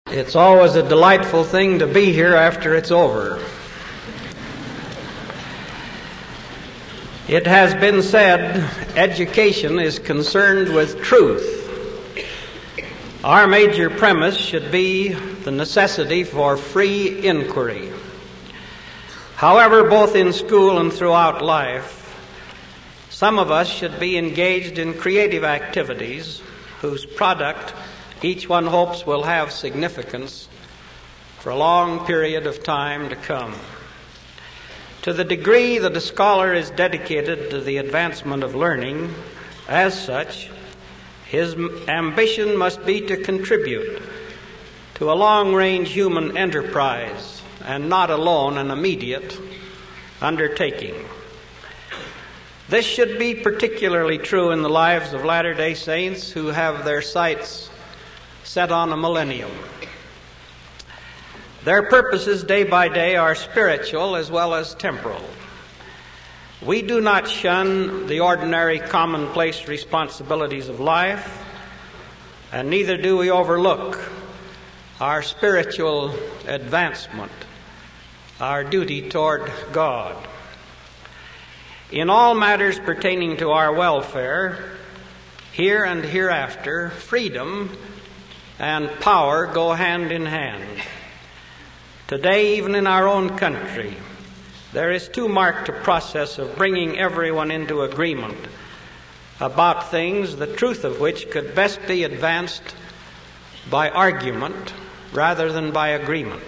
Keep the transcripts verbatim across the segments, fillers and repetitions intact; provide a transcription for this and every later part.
It's always a delightful thing to be here after it's over. It has been said, education is concerned with truth. Our major premise should be the necessity for free inquiry. However, both in school and throughout life, some of us should be engaged in creative activities whose product each one hopes will have significance for a long period of time to come. To the degree that a scholar is dedicated to the advancement of learning, as such, his ambition must be to contribute to a long-range human enterprise and not alone an immediate undertaking. This should be particularly true in the lives of Latter-day Saints who have their sights set on a millennium. Their purposes day by day are spiritual as well as temporal. We do not shun the ordinary commonplace responsibilities of life, and neither do we overlook our spiritual advancement, our duty toward God. In all matters pertaining to our welfare, here and hereafter, freedom and power go hand in hand. Today, even in our own country, there is too marked a process of bringing everyone into agreement about things, the truth of which could best be advanced by argument rather than by agreement.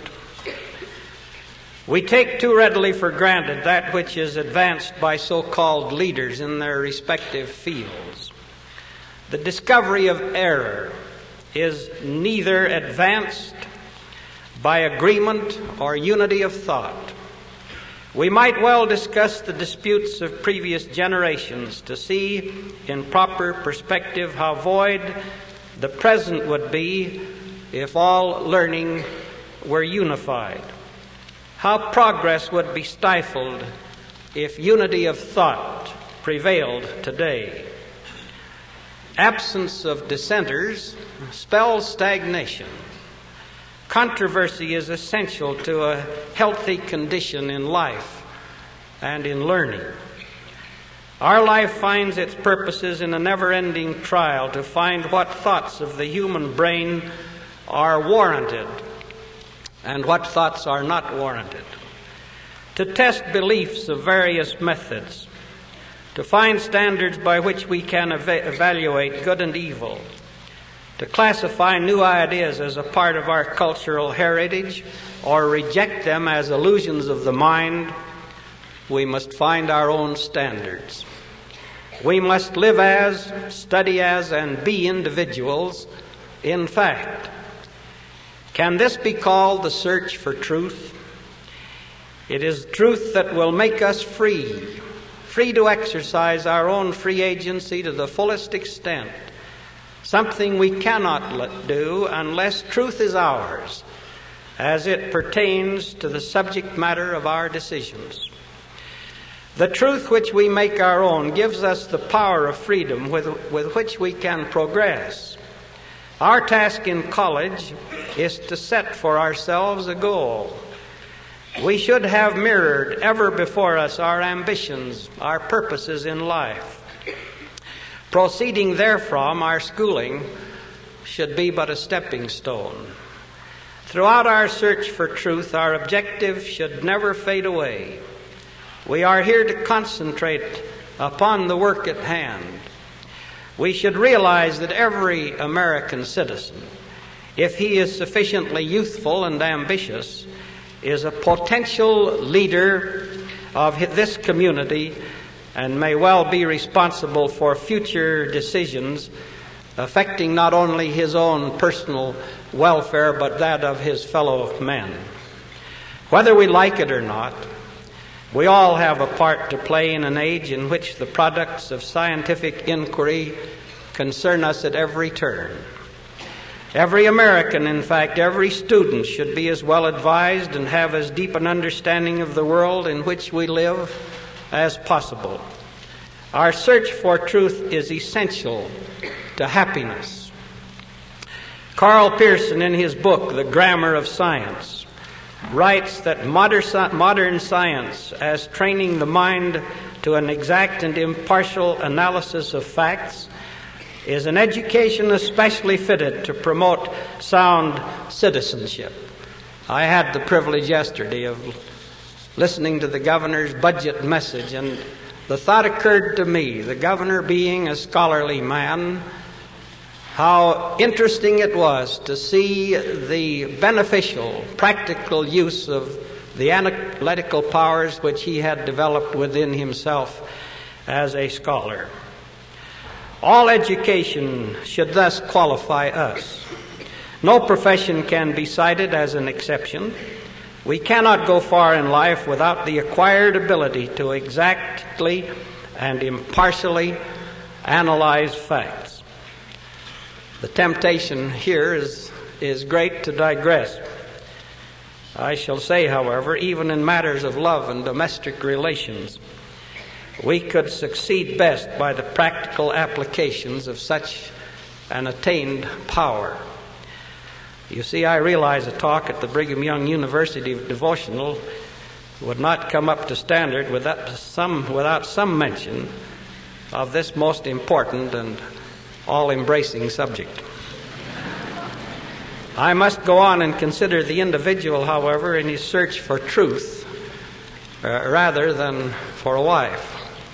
We take too readily for granted that which is advanced by so-called leaders in their respective fields. The discovery of error is neither advanced by agreement or unity of thought. We might well discuss the disputes of previous generations to see in proper perspective how void the present would be if all learning were unified, how progress would be stifled if unity of thought prevailed today. Absence of dissenters spells stagnation. Controversy is essential to a healthy condition in life and in learning. Our life finds its purposes in a never-ending trial to find what thoughts of the human brain are warranted and what thoughts are not warranted, to test beliefs of various methods, to find standards by which we can ev- evaluate good and evil, to classify new ideas as a part of our cultural heritage or reject them as illusions of the mind. We must find our own standards. We must live as, study as, and be individuals in fact. Can this be called the search for truth? It is truth that will make us free, free to exercise our own free agency to the fullest extent, something we cannot do unless truth is ours, as it pertains to the subject matter of our decisions. The truth which we make our own gives us the power of freedom with, with which we can progress. Our task in college is to set for ourselves a goal. We should have mirrored ever before us our ambitions, our purposes in life. Proceeding therefrom, our schooling should be but a stepping stone. Throughout our search for truth, our objective should never fade away. We are here to concentrate upon the work at hand. We should realize that every American citizen, if he is sufficiently youthful and ambitious, is a potential leader of this community and may well be responsible for future decisions affecting not only his own personal welfare but that of his fellow men. Whether we like it or not, we all have a part to play in an age in which the products of scientific inquiry concern us at every turn. Every American, in fact, every student should be as well advised and have as deep an understanding of the world in which we live as possible. Our search for truth is essential to happiness. Carl Pearson, in his book, The Grammar of Science, writes that modern science, as training the mind to an exact and impartial analysis of facts, is an education especially fitted to promote sound citizenship. I had the privilege yesterday of listening to the governor's budget message, and the thought occurred to me, the governor being a scholarly man, how interesting it was to see the beneficial, practical use of the analytical powers which he had developed within himself as a scholar. All education should thus qualify us. No profession can be cited as an exception. We cannot go far in life without the acquired ability to exactly and impartially analyze facts. The temptation here is, is great to digress. I shall say, however, even in matters of love and domestic relations, we could succeed best by the practical applications of such an attained power. You see, I realize a talk at the Brigham Young University devotional would not come up to standard without some, without some mention of this most important and all-embracing subject. I must go on and consider the individual, however, in his search for truth uh, rather than for a wife.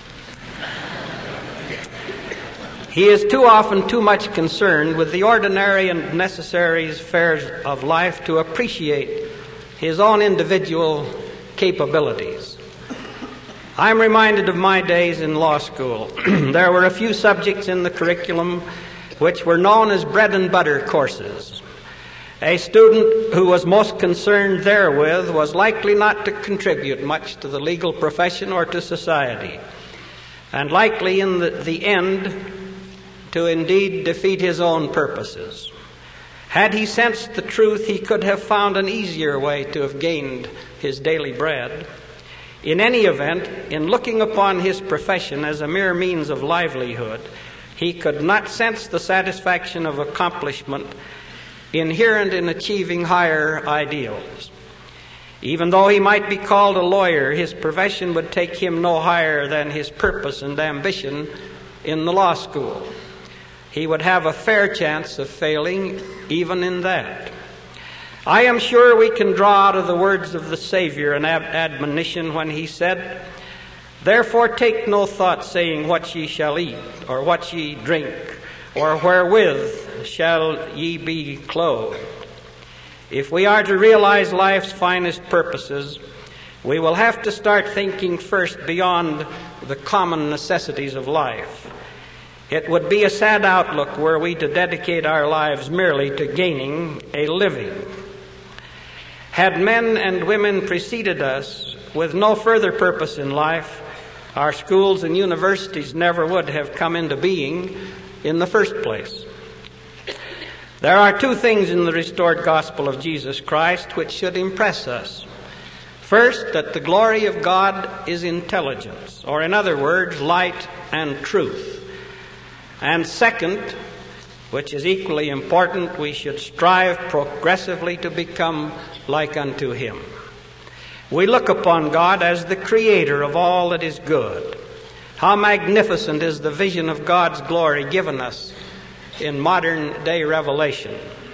He is too often too much concerned with the ordinary and necessary affairs of life to appreciate his own individual capabilities. I'm reminded of my days in law school. There were a few subjects in the curriculum which were known as bread and butter courses. A student who was most concerned therewith was likely not to contribute much to the legal profession or to society, and likely in the, the end to indeed defeat his own purposes. Had he sensed the truth, he could have found an easier way to have gained his daily bread. In any event, in looking upon his profession as a mere means of livelihood, he could not sense the satisfaction of accomplishment inherent in achieving higher ideals. Even though he might be called a lawyer, his profession would take him no higher than his purpose and ambition in the law school. He would have a fair chance of failing even in that. I am sure we can draw out of the words of the Savior an ab- admonition when he said, "Therefore take no thought, saying, what ye shall eat, or what ye drink, or wherewith shall ye be clothed." If we are to realize life's finest purposes, we will have to start thinking first beyond the common necessities of life. It would be a sad outlook were we to dedicate our lives merely to gaining a living. Had men and women preceded us with no further purpose in life, our schools and universities never would have come into being in the first place. There are two things in the restored gospel of Jesus Christ which should impress us. First, that the glory of God is intelligence, or in other words, light and truth. And second, which is equally important, we should strive progressively to become like unto Him. We look upon God as the creator of all that is good. How magnificent is the vision of God's glory given us in modern day revelation.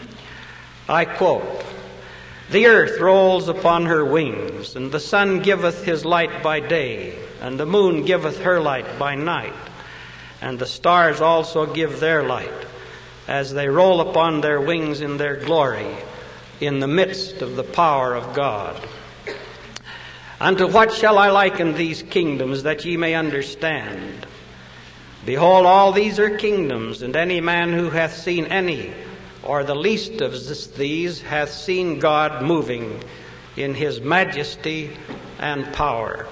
I quote, "The earth rolls upon her wings, and the sun giveth his light by day, and the moon giveth her light by night. And the stars also give their light, as they roll upon their wings in their glory, in the midst of the power of God. Unto what shall I liken these kingdoms, that ye may understand? Behold, all these are kingdoms, and any man who hath seen any, or the least of these, hath seen God moving in His majesty and power."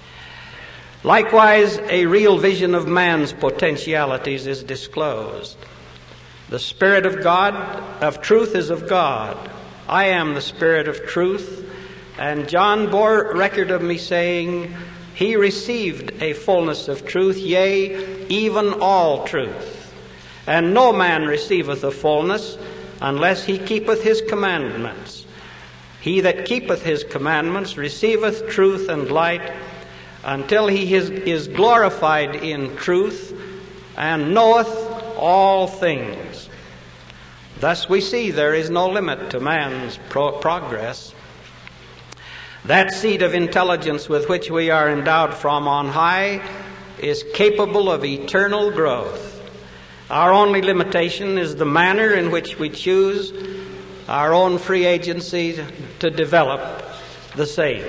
Likewise, a real vision of man's potentialities is disclosed. The Spirit of God, of truth, is of God. I am the Spirit of truth. And John bore record of me, saying, He received a fullness of truth, yea, even all truth. And no man receiveth a fullness, unless he keepeth his commandments. He that keepeth his commandments receiveth truth and light, until he is, is glorified in truth, and knoweth all things. Thus we see there is no limit to man's pro- progress. That seed of intelligence with which we are endowed from on high is capable of eternal growth. Our only limitation is the manner in which we choose our own free agency to develop the same.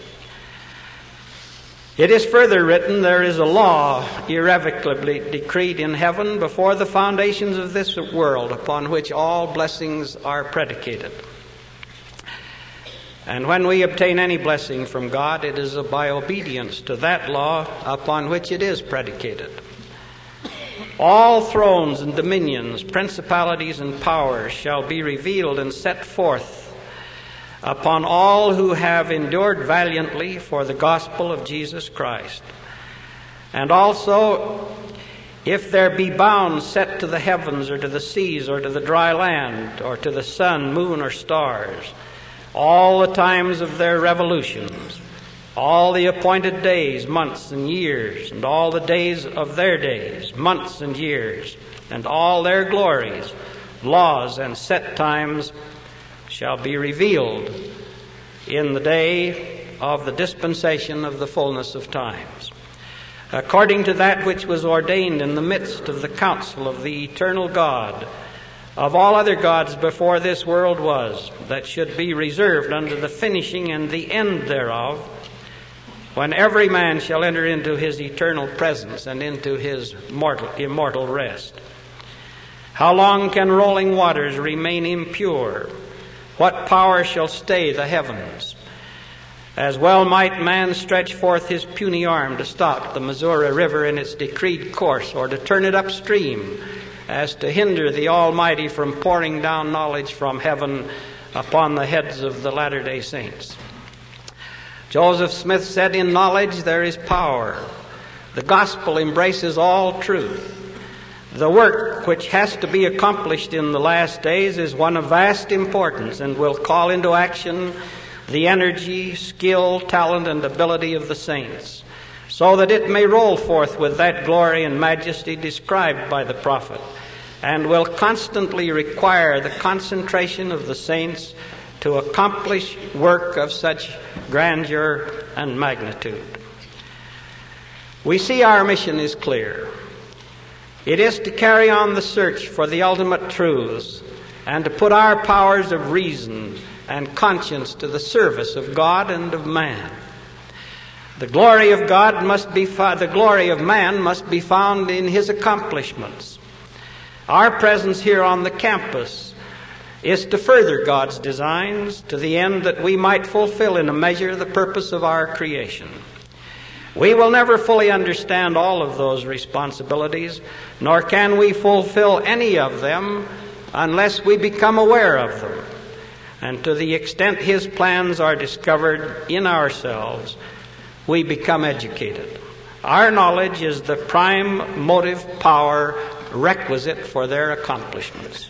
It is further written, there is a law irrevocably decreed in heaven before the foundations of this world, upon which all blessings are predicated. And when we obtain any blessing from God, it is by obedience to that law upon which it is predicated. All thrones and dominions, principalities and powers shall be revealed and set forth upon all who have endured valiantly for the gospel of Jesus Christ. And also, if there be bounds set to the heavens or to the seas or to the dry land or to the sun, moon, or stars, all the times of their revolutions, all the appointed days, months, and years, and all the days of their days, months and years, and all their glories, laws, and set times shall be revealed in the day of the dispensation of the fullness of times, according to that which was ordained in the midst of the counsel of the eternal God, of all other gods before this world was, that should be reserved unto the finishing and the end thereof, when every man shall enter into his eternal presence and into his mortal, immortal rest. How long can rolling waters remain impure? What power shall stay the heavens? As well might man stretch forth his puny arm to stop the Missouri River in its decreed course, or to turn it upstream, as to hinder the Almighty from pouring down knowledge from heaven upon the heads of the Latter-day Saints. Joseph Smith said, in knowledge there is power. The gospel embraces all truth. The work which has to be accomplished in the last days is one of vast importance and will call into action the energy, skill, talent, and ability of the saints, so that it may roll forth with that glory and majesty described by the prophet, and will constantly require the concentration of the saints to accomplish work of such grandeur and magnitude. We see our mission is clear. It is to carry on the search for the ultimate truths and to put our powers of reason and conscience to the service of God and of man. The glory of God must be fo- the glory of man must be found in his accomplishments. Our presence here on the campus is to further God's designs to the end that we might fulfill in a measure the purpose of our creation. We will never fully understand all of those responsibilities, nor can we fulfill any of them unless we become aware of them. And to the extent his plans are discovered in ourselves, we become educated. Our knowledge is the prime motive power requisite for their accomplishments.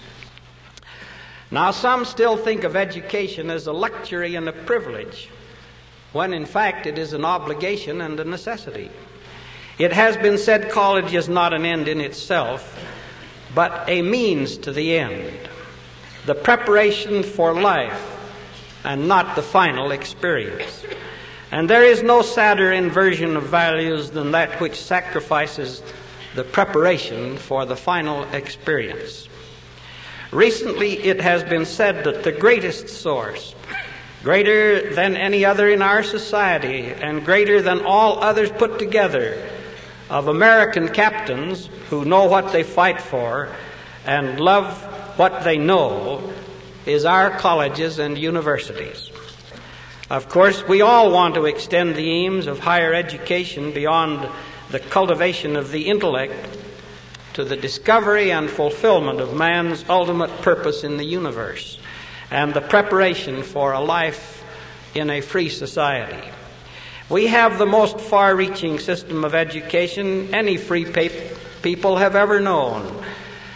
Now, some still think of education as a luxury and a privilege, when in fact it is an obligation and a necessity. It has been said college is not an end in itself, but a means to the end, the preparation for life, and not the final experience. And there is no sadder inversion of values than that which sacrifices the preparation for the final experience. Recently, it has been said that the greatest source, greater than any other in our society and greater than all others put together, of American captains who know what they fight for and love what they know, is our colleges and universities. Of course, we all want to extend the aims of higher education beyond the cultivation of the intellect to the discovery and fulfillment of man's ultimate purpose in the universe and the preparation for a life in a free society. We have the most far-reaching system of education any free people have ever known.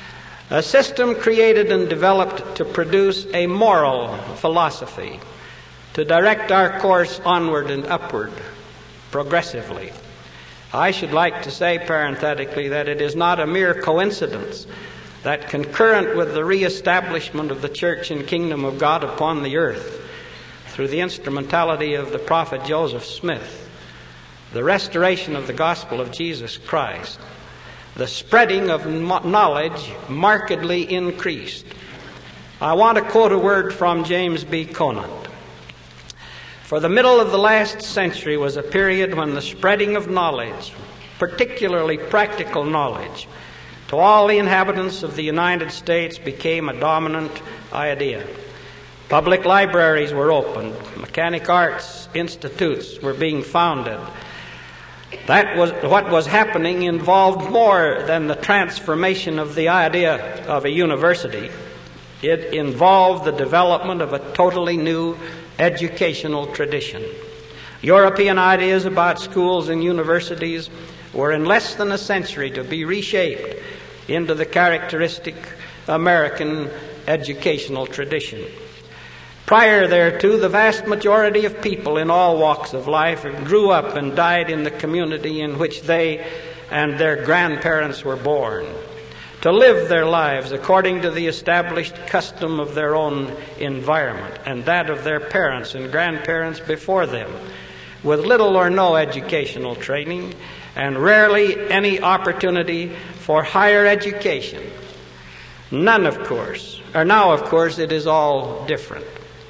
A system created and developed to produce a moral philosophy, to direct our course onward and upward progressively. I should like to say parenthetically that it is not a mere coincidence that concurrent with the reestablishment of the church and kingdom of God upon the earth, through the instrumentality of the prophet Joseph Smith, the restoration of the gospel of Jesus Christ, the spreading of knowledge markedly increased. I want to quote a word from James B. Conant. For the middle of the last century was a period when the spreading of knowledge, particularly practical knowledge, to all the inhabitants of the United States became a dominant idea. Public libraries were opened. Mechanic arts institutes were being founded. That was what was happening involved more than the transformation of the idea of a university. It involved the development of a totally new educational tradition. European ideas about schools and universities were in less than a century to be reshaped into the characteristic American educational tradition. Prior thereto, the vast majority of people in all walks of life grew up and died in the community in which they and their grandparents were born, to live their lives according to the established custom of their own environment and that of their parents and grandparents before them, with little or no educational training and rarely any opportunity for higher education. None, of course, or now, of course, it is all different.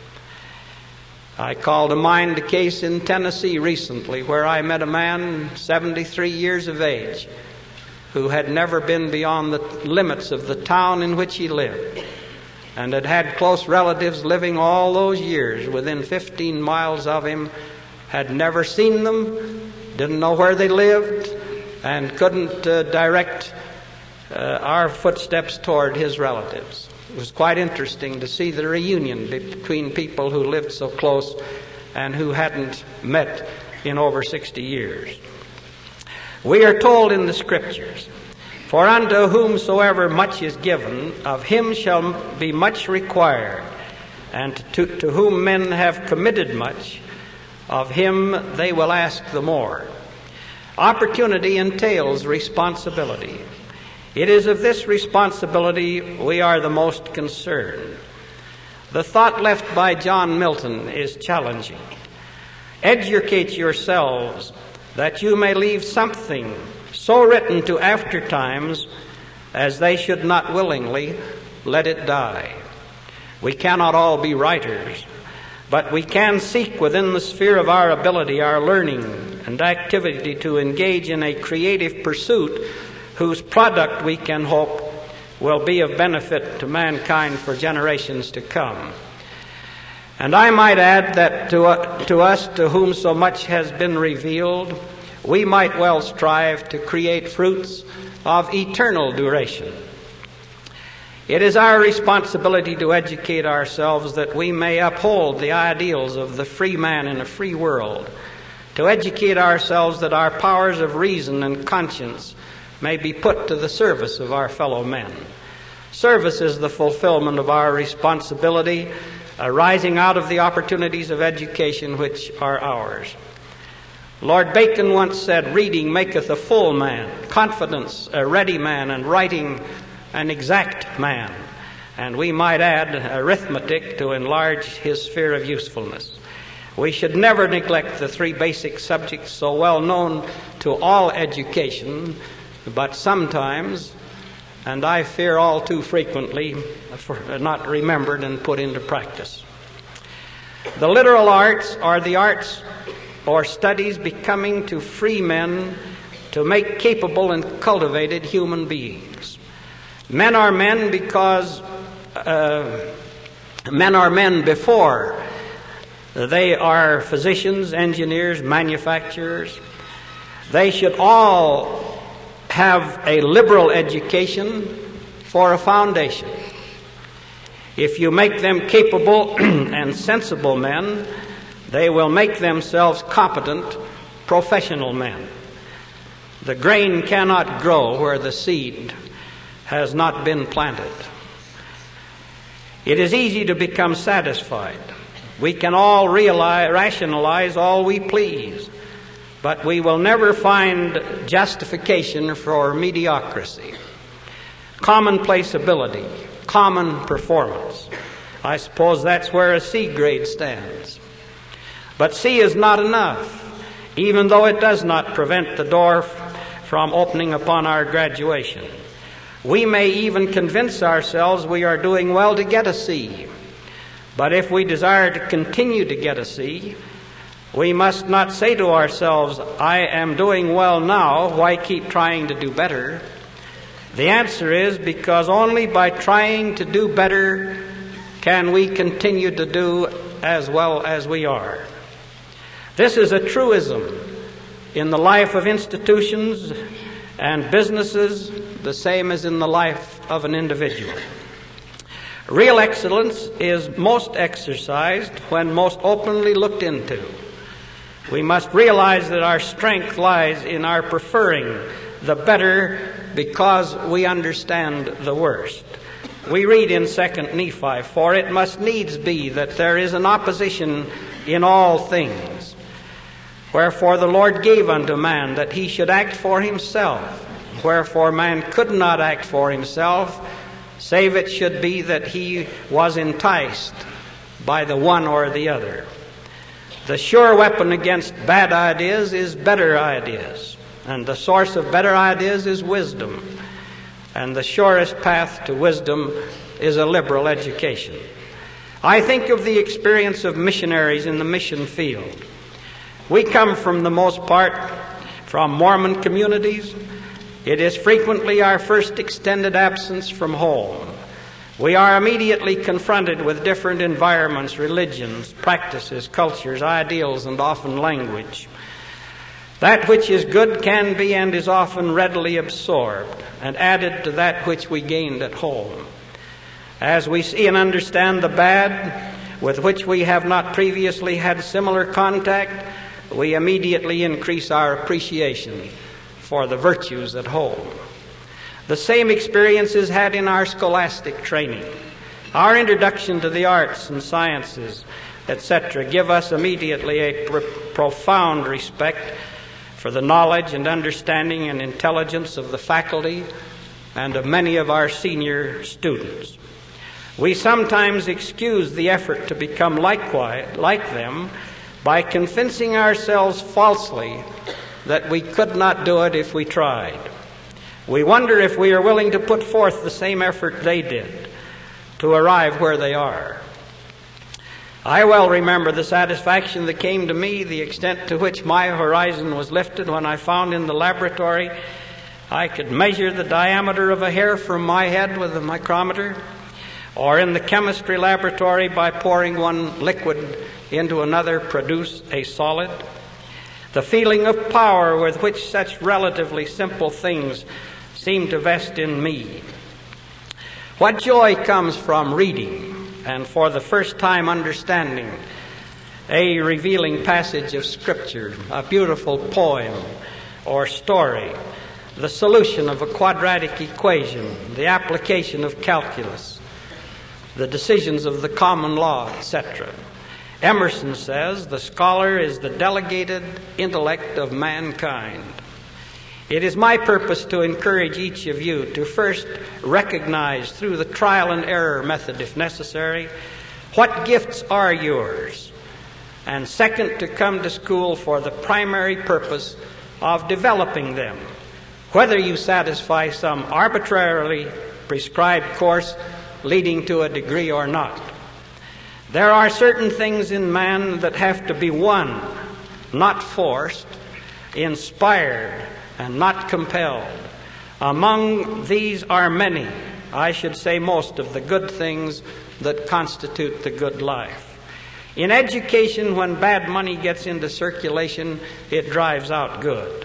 I call to mind a case in Tennessee recently where I met a man seventy-three years of age who had never been beyond the limits of the town in which he lived and had had close relatives living all those years within fifteen miles of him, had never seen them, didn't know where they lived, and couldn't uh, direct uh, our footsteps toward his relatives. It was quite interesting to see the reunion between people who lived so close and who hadn't met in over sixty years. We are told in the Scriptures, "For unto whomsoever much is given, of him shall be much required, and to, to whom men have committed much, of him they will ask the more." Opportunity entails responsibility. It is of this responsibility we are the most concerned. The thought left by John Milton is challenging. Educate yourselves that you may leave something so written to after times as they should not willingly let it die. We cannot all be writers, but we can seek within the sphere of our ability, our learning and activity to engage in a creative pursuit whose product we can hope will be of benefit to mankind for generations to come. And I might add that to, uh, to us to whom so much has been revealed, we might well strive to create fruits of eternal duration. It is our responsibility to educate ourselves that we may uphold the ideals of the free man in a free world, to educate ourselves that our powers of reason and conscience may be put to the service of our fellow men. Service is the fulfillment of our responsibility arising out of the opportunities of education which are ours. Lord Bacon once said, "Reading maketh a full man, confidence a ready man, and writing an exact man." And we might add arithmetic to enlarge his sphere of usefulness. We should never neglect the three basic subjects so well known to all education, but sometimes, and I fear all too frequently, not remembered and put into practice. The literal arts are the arts or studies becoming to free men to make capable and cultivated human beings. Men are men because uh, men are men before they are physicians, engineers, manufacturers. They should all have a liberal education for a foundation. If you make them capable and sensible men, they will make themselves competent professional men. The grain cannot grow where the seed has not been planted. It is easy to become satisfied. We can all realize, rationalize all we please, but we will never find justification for mediocrity, commonplace ability, common performance. I suppose that's where a C grade stands. But C is not enough, even though it does not prevent the door from opening upon our graduation. We may even convince ourselves we are doing well to get a C. But if we desire to continue to get a C, we must not say to ourselves, I am doing well now, why keep trying to do better? The answer is because only by trying to do better can we continue to do as well as we are. This is a truism in the life of institutions and businesses, the same as in the life of an individual. Real excellence is most exercised when most openly looked into. We must realize that our strength lies in our preferring the better because we understand the worst. We read in Second Nephi, for it must needs be that there is an opposition in all things. Wherefore the Lord gave unto man that he should act for himself. Wherefore man could not act for himself, save it should be that he was enticed by the one or the other. The sure weapon against bad ideas is better ideas, and the source of better ideas is wisdom, and the surest path to wisdom is a liberal education. I think of the experience of missionaries in the mission field. We come from the most part from Mormon communities. It is frequently our first extended absence from home. We are immediately confronted with different environments, religions, practices, cultures, ideals, and often language. That which is good can be and is often readily absorbed and added to that which we gained at home. As we see and understand the bad with which we have not previously had similar contact, we immediately increase our appreciation for the virtues at home. The same experience is had in our scholastic training. Our introduction to the arts and sciences, et cetera, give us immediately a pr- profound respect for the knowledge and understanding and intelligence of the faculty and of many of our senior students. We sometimes excuse the effort to become likewise, like them by convincing ourselves falsely that we could not do it if we tried. We wonder if we are willing to put forth the same effort they did to arrive where they are. I well remember the satisfaction that came to me, the extent to which my horizon was lifted when I found in the laboratory I could measure the diameter of a hair from my head with a micrometer, or in the chemistry laboratory by pouring one liquid into another produce a solid. The feeling of power with which such relatively simple things seem to vest in me. What joy comes from reading and for the first time understanding a revealing passage of Scripture, a beautiful poem or story, the solution of a quadratic equation, the application of calculus, the decisions of the common law, et cetera. Emerson says, the scholar is the delegated intellect of mankind. It is my purpose to encourage each of you to first recognize through the trial and error method, if necessary, what gifts are yours, and second, to come to school for the primary purpose of developing them, whether you satisfy some arbitrarily prescribed course leading to a degree or not. There are certain things in man that have to be won, not forced, inspired, and not compelled. Among these are many, I should say most of the good things that constitute the good life. In education, when bad money gets into circulation, it drives out good.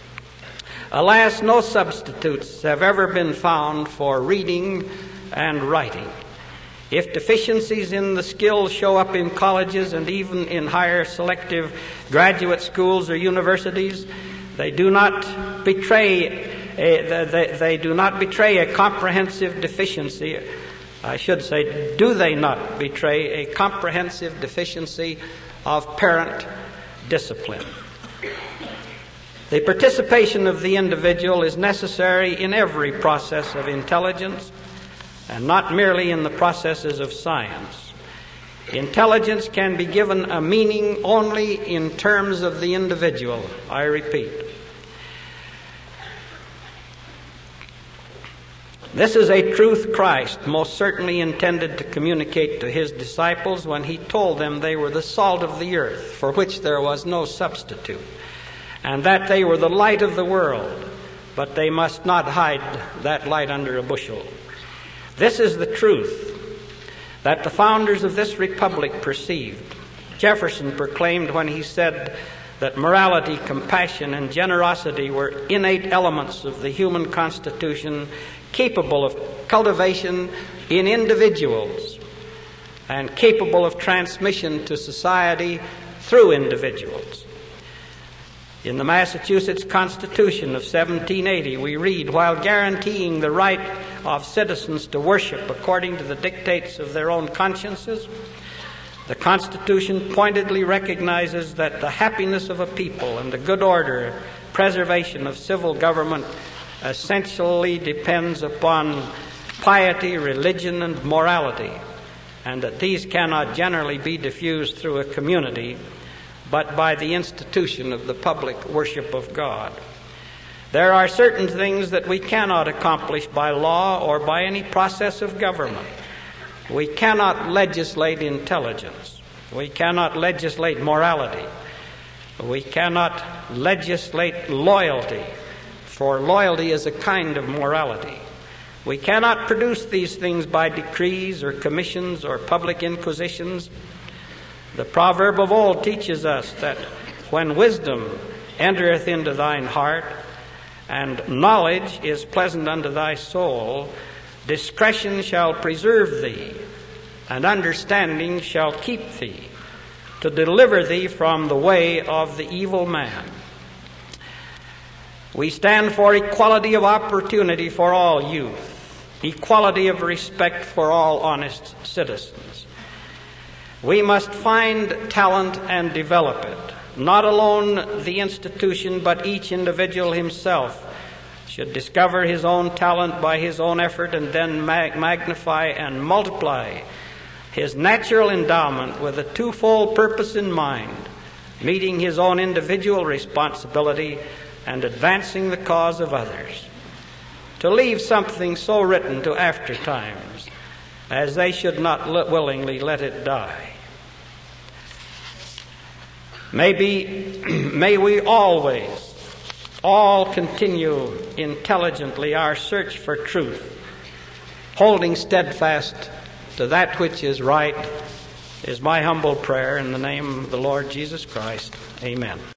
Alas, no substitutes have ever been found for reading and writing. If deficiencies in the skills show up in colleges and even in higher selective graduate schools or universities, they do not betray a, they, they do not betray a comprehensive deficiency. I should say, do they not betray a comprehensive deficiency of parent discipline? The participation of the individual is necessary in every process of intelligence, and not merely in the processes of science. Intelligence can be given a meaning only in terms of the individual, I repeat. This is a truth Christ most certainly intended to communicate to his disciples when he told them they were the salt of the earth, for which there was no substitute, and that they were the light of the world, but they must not hide that light under a bushel. This is the truth that the founders of this republic perceived. Jefferson proclaimed when he said that morality, compassion, and generosity were innate elements of the human constitution, capable of cultivation in individuals and capable of transmission to society through individuals. In the Massachusetts Constitution of seventeen eighty, we read, while guaranteeing the right of citizens to worship according to the dictates of their own consciences, the Constitution pointedly recognizes that the happiness of a people and the good order, preservation of civil government essentially depends upon piety, religion, and morality, and that these cannot generally be diffused through a community, but by the institution of the public worship of God. There are certain things that we cannot accomplish by law or by any process of government. We cannot legislate intelligence. We cannot legislate morality. We cannot legislate loyalty, for loyalty is a kind of morality. We cannot produce these things by decrees or commissions or public inquisitions. The proverb of old teaches us that when wisdom entereth into thine heart, and knowledge is pleasant unto thy soul, discretion shall preserve thee, and understanding shall keep thee, to deliver thee from the way of the evil man. We stand for equality of opportunity for all youth, equality of respect for all honest citizens. We must find talent and develop it. Not alone the institution, but each individual himself should discover his own talent by his own effort and then mag- magnify and multiply his natural endowment with a twofold purpose in mind, meeting his own individual responsibility and advancing the cause of others. To leave something so written to after times as they should not willingly let it die. Maybe, may we always, all continue intelligently our search for truth, holding steadfast to that which is right, is my humble prayer in the name of the Lord Jesus Christ. Amen.